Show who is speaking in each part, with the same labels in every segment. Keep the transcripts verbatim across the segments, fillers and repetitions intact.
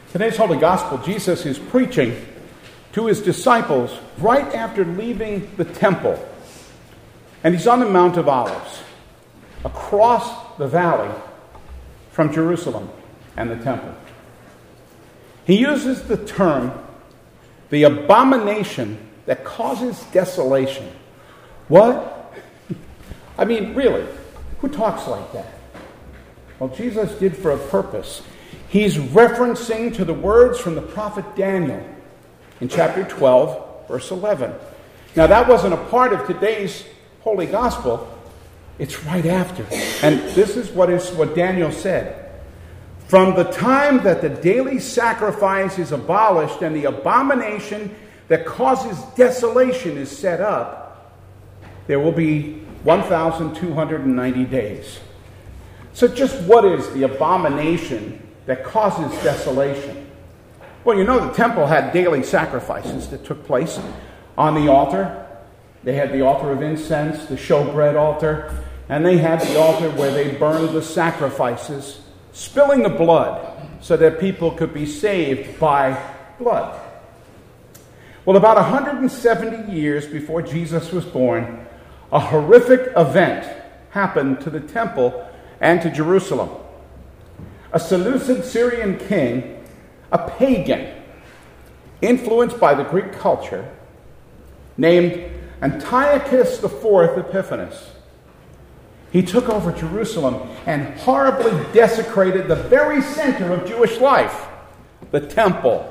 Speaker 1: Today's Holy Gospel, Jesus is preaching to his disciples right after leaving the temple. And he's on the Mount of Olives, across the valley from Jerusalem and the temple. He uses the term, the abomination that causes desolation. What? I mean, really, who talks like that? Well, Jesus did for a purpose. He's referencing to the words from the prophet Daniel in chapter twelve, verse eleven. Now, that wasn't a part of today's Holy Gospel. It's right after. And this is what is what Daniel said. From the time that the daily sacrifice is abolished and the abomination that causes desolation is set up, there will be one thousand two hundred ninety days. So just what is the abomination that causes desolation? Well, you know the temple had daily sacrifices that took place on the altar. They had the altar of incense, the showbread altar, and they had the altar where they burned the sacrifices, spilling the blood so that people could be saved by blood. Well, about one hundred seventy years before Jesus was born, a horrific event happened to the temple and to Jerusalem. A Seleucid Syrian king, a pagan, influenced by the Greek culture, named Antiochus the Fourth Epiphanes. He took over Jerusalem and horribly desecrated the very center of Jewish life, the temple.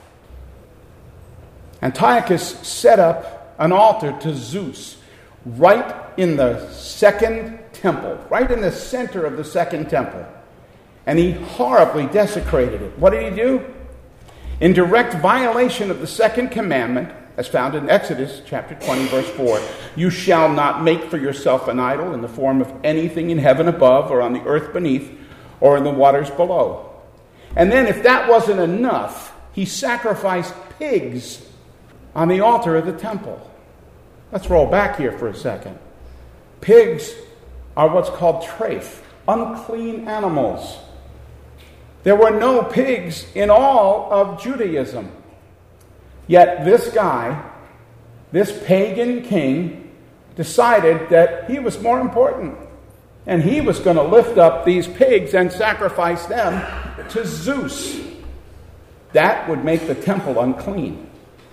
Speaker 1: Antiochus set up an altar to Zeus right in the second temple, right in the center of the second temple. And he horribly desecrated it. What did he do? In direct violation of the second commandment, as found in Exodus chapter twenty, verse four, you shall not make for yourself an idol in the form of anything in heaven above or on the earth beneath or in the waters below. And then if that wasn't enough, he sacrificed pigs on the altar of the temple. Let's roll back here for a second. Pigs are what's called treif, unclean animals. There were no pigs in all of Judaism. Yet this guy, this pagan king, decided that he was more important. And he was going to lift up these pigs and sacrifice them to Zeus. That would make the temple unclean.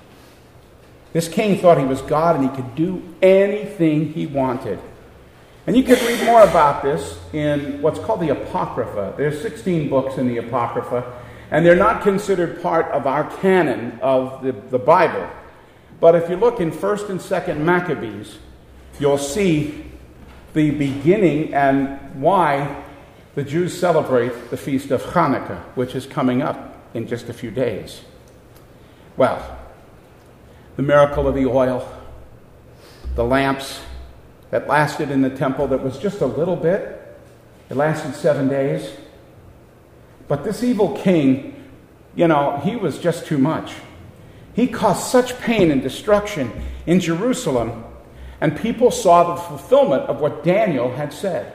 Speaker 1: This king thought he was God and he could do anything he wanted. And you can read more about this in what's called the Apocrypha. There's sixteen books in the Apocrypha, and they're not considered part of our canon of the, the Bible. But if you look in First and Second Maccabees, you'll see the beginning and why the Jews celebrate the feast of Hanukkah, which is coming up in just a few days. Well, the miracle of the oil, the lamps that lasted in the temple that was just a little bit. It lasted seven days. But this evil king, you know, he was just too much. He caused such pain and destruction in Jerusalem, and people saw the fulfillment of what Daniel had said.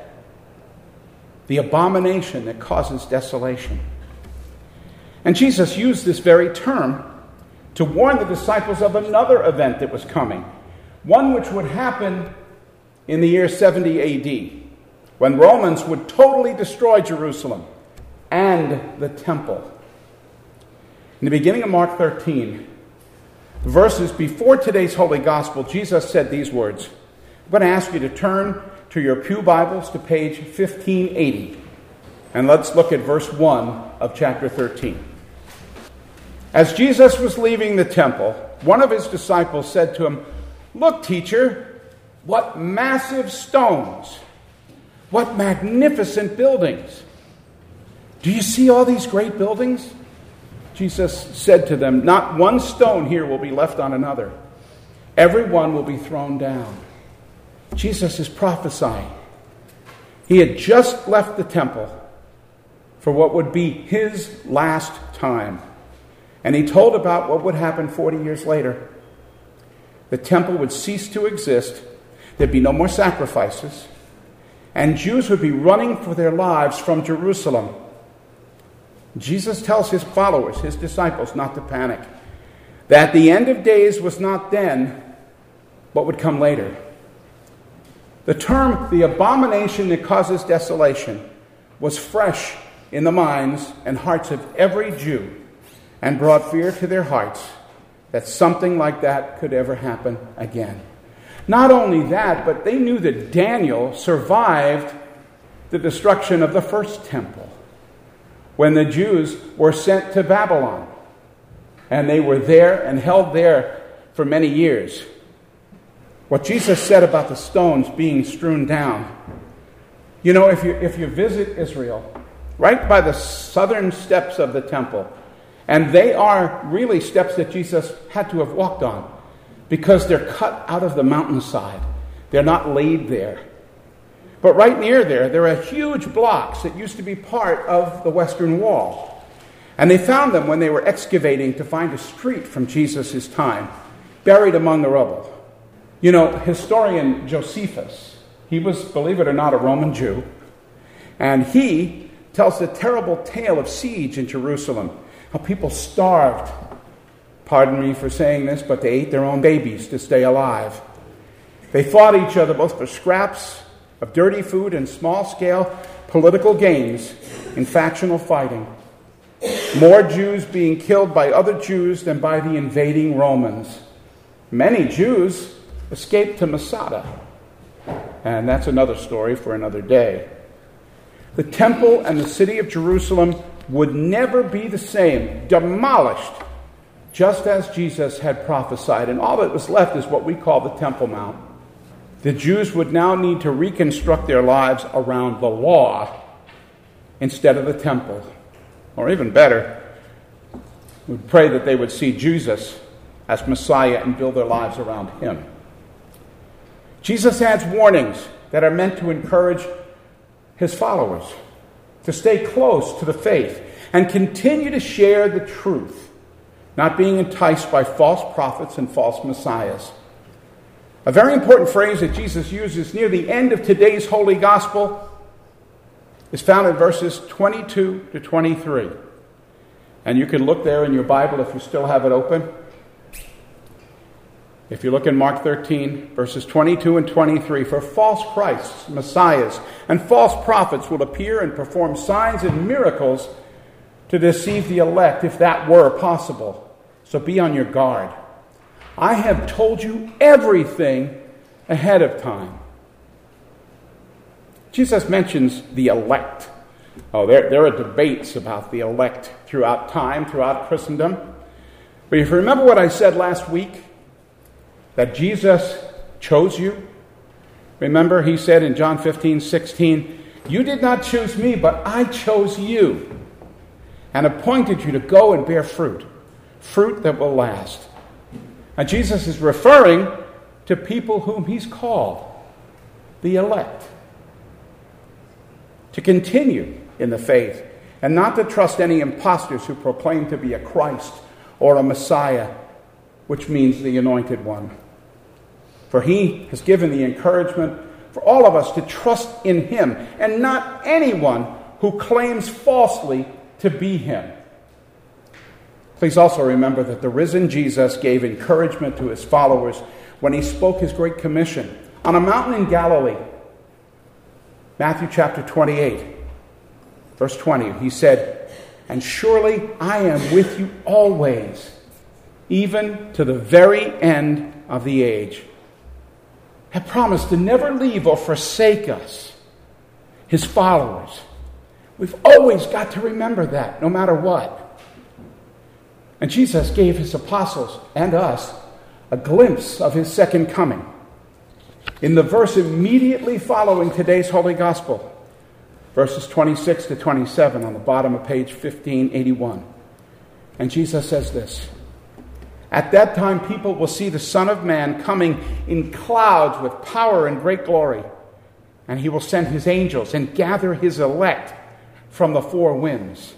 Speaker 1: The abomination that causes desolation. And Jesus used this very term to warn the disciples of another event that was coming. One which would happen in the year seventy A D, when Romans would totally destroy Jerusalem and the temple. In the beginning of Mark thirteen, the verses before today's Holy Gospel, Jesus said these words. I'm going to ask you to turn to your pew Bibles to page fifteen eighty. And let's look at verse one of chapter thirteen. As Jesus was leaving the temple, one of his disciples said to him, "Look, teacher, what massive stones! What magnificent buildings! Do you see all these great buildings?" Jesus said to them, "Not one stone here will be left on another. Every one will be thrown down." Jesus is prophesying. He had just left the temple for what would be his last time. And he told about what would happen forty years later. The temple would cease to exist. There'd be no more sacrifices. And Jews would be running for their lives from Jerusalem. Jesus tells his followers, his disciples, not to panic. That the end of days was not then, but would come later. The term, the abomination that causes desolation, was fresh in the minds and hearts of every Jew and brought fear to their hearts that something like that could ever happen again. Not only that, but they knew that Daniel survived the destruction of the first temple when the Jews were sent to Babylon. And they were there and held there for many years. What Jesus said about the stones being strewn down. You know, if you if you visit Israel, right by the southern steps of the temple, and they are really steps that Jesus had to have walked on because they're cut out of the mountainside. They're not laid there. But right near there, there are huge blocks that used to be part of the Western Wall. And they found them when they were excavating to find a street from Jesus' time, buried among the rubble. You know, historian Josephus, he was, believe it or not, a Roman Jew, and he tells the terrible tale of siege in Jerusalem, how people starved, pardon me for saying this, but they ate their own babies to stay alive. They fought each other both for scraps of dirty food and small-scale political gains in factional fighting. More Jews being killed by other Jews than by the invading Romans. Many Jews escaped to Masada. And that's another story for another day. The temple and the city of Jerusalem would never be the same, demolished, just as Jesus had prophesied. And all that was left is what we call the Temple Mount. The Jews would now need to reconstruct their lives around the law instead of the temple. Or even better, we pray that they would see Jesus as Messiah and build their lives around him. Jesus adds warnings that are meant to encourage his followers to stay close to the faith and continue to share the truth, not being enticed by false prophets and false messiahs. A very important phrase that Jesus uses near the end of today's Holy Gospel is found in verses twenty-two to twenty-three. And you can look there in your Bible if you still have it open. If you look in Mark thirteen, verses twenty-two and twenty-three, for false Christs, messiahs, and false prophets will appear and perform signs and miracles to deceive the elect, if that were possible. So be on your guard. I have told you everything ahead of time. Jesus mentions the elect. Oh, there, there are debates about the elect throughout time, throughout Christendom. But if you remember what I said last week, that Jesus chose you. Remember, he said in John fifteen sixteen, you did not choose me, but I chose you and appointed you to go and bear fruit, fruit that will last. And Jesus is referring to people whom he's called, the elect, to continue in the faith and not to trust any impostors who proclaim to be a Christ or a Messiah, which means the anointed one. For he has given the encouragement for all of us to trust in him and not anyone who claims falsely to be him. Please also remember that the risen Jesus gave encouragement to his followers when he spoke his great commission on a mountain in Galilee. Matthew chapter twenty-eight, verse twenty, he said, and surely I am with you always, even to the very end of the age. Have promised to never leave or forsake us, his followers. We've always got to remember that, no matter what. And Jesus gave his apostles and us a glimpse of his second coming in the verse immediately following today's Holy Gospel, verses twenty-six to twenty-seven on the bottom of page fifteen eighty-one. And Jesus says this, at that time people will see the Son of Man coming in clouds with power and great glory, and he will send his angels and gather his elect from the four winds,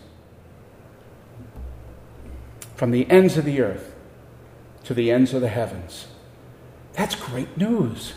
Speaker 1: from the ends of the earth to the ends of the heavens. That's great news.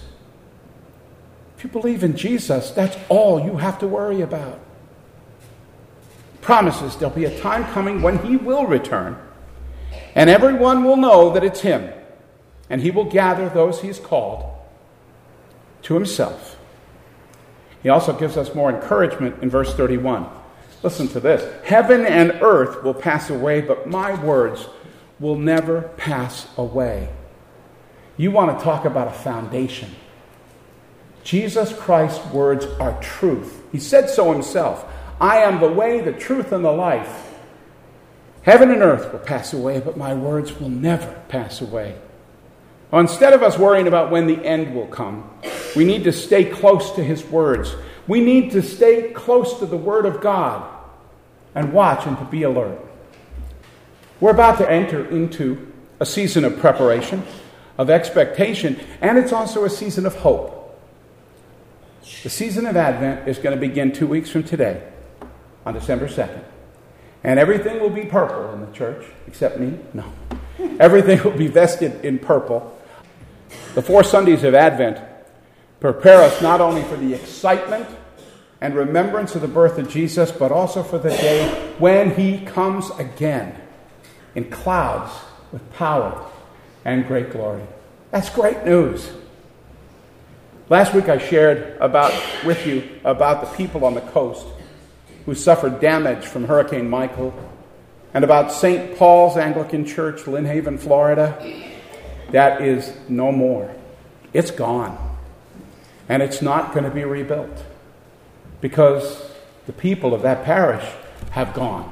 Speaker 1: If you believe in Jesus, that's all you have to worry about. promises there'll be a time coming when he will return, and everyone will know that it's him, and he will gather those he's called to himself. He also gives us more encouragement in verse thirty-one. Listen to this. Heaven and earth will pass away, but my words will never pass away. You want to talk about a foundation. Jesus Christ's words are truth. He said so himself. I am the way, the truth, and the life. Heaven and earth will pass away, but my words will never pass away. Well, instead of us worrying about when the end will come, we need to stay close to his words. We need to stay close to the word of God and watch and to be alert. We're about to enter into a season of preparation, of expectation, and it's also a season of hope. The season of Advent is going to begin two weeks from today, on December second. And everything will be purple in the church, except me. No. Everything will be vested in purple. The four Sundays of Advent prepare us not only for the excitement and remembrance of the birth of Jesus, but also for the day when he comes again in clouds with power and great glory. That's great news. Last week I shared about with you about the people on the coast who suffered damage from Hurricane Michael, and about Saint Paul's Anglican Church, Lynn Haven, Florida. That is no more. It's gone. And it's not going to be rebuilt because the people of that parish have gone.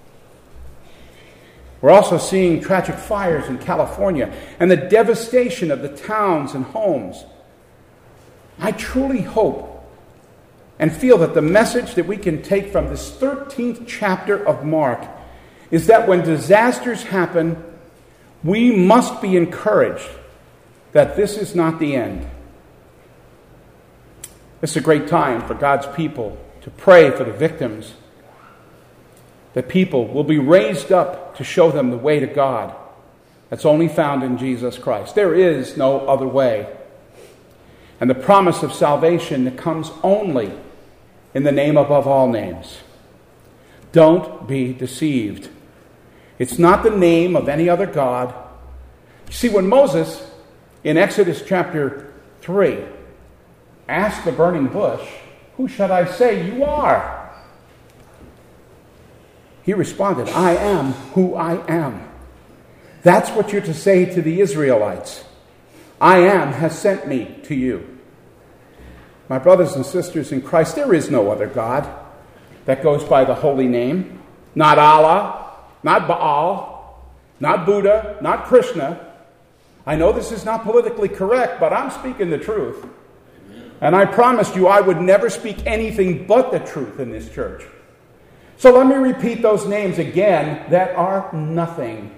Speaker 1: We're also seeing tragic fires in California and the devastation of the towns and homes. I truly hope and feel that the message that we can take from this thirteenth chapter of Mark is that when disasters happen, we must be encouraged that this is not the end. This is a great time for God's people to pray for the victims, that people will be raised up to show them the way to God that's only found in Jesus Christ. There is no other way. And the promise of salvation that comes only in the name above all names. Don't be deceived. It's not the name of any other God. You see, when Moses, in Exodus chapter three, asked the burning bush, "Who should I say you are?" He responded, "I am who I am." That's what you're to say to the Israelites. I am has sent me to you. My brothers and sisters in Christ, there is no other God that goes by the holy name. Not Allah, not Baal, not Buddha, not Krishna. I know this is not politically correct, but I'm speaking the truth. And I promised you I would never speak anything but the truth in this church. So let me repeat those names again that are nothing.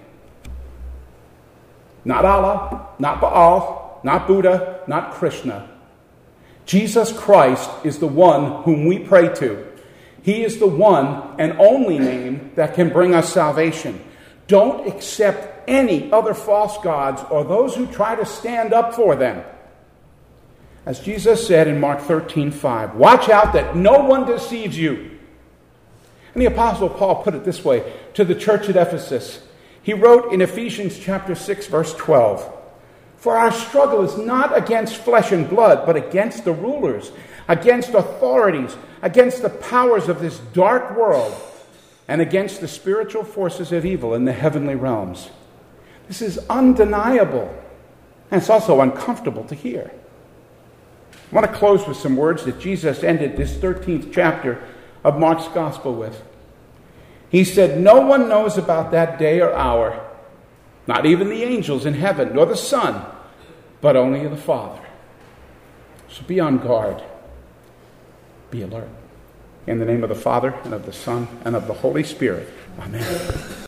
Speaker 1: Not Allah, not Baal, not Buddha, not Krishna. Jesus Christ is the one whom we pray to. He is the one and only name that can bring us salvation. Don't accept any other false gods or those who try to stand up for them. As Jesus said in Mark thirteen five, watch out that no one deceives you. And the Apostle Paul put it this way to the church at Ephesus. He wrote in Ephesians chapter six, verse twelve, for our struggle is not against flesh and blood, but against the rulers, against authorities, against the powers of this dark world, and against the spiritual forces of evil in the heavenly realms. This is undeniable, and it's also uncomfortable to hear. I want to close with some words that Jesus ended this thirteenth chapter of Mark's Gospel with. He said, no one knows about that day or hour, not even the angels in heaven, nor the Son, but only the Father. So be on guard. Be alert. In the name of the Father, and of the Son, and of the Holy Spirit. Amen.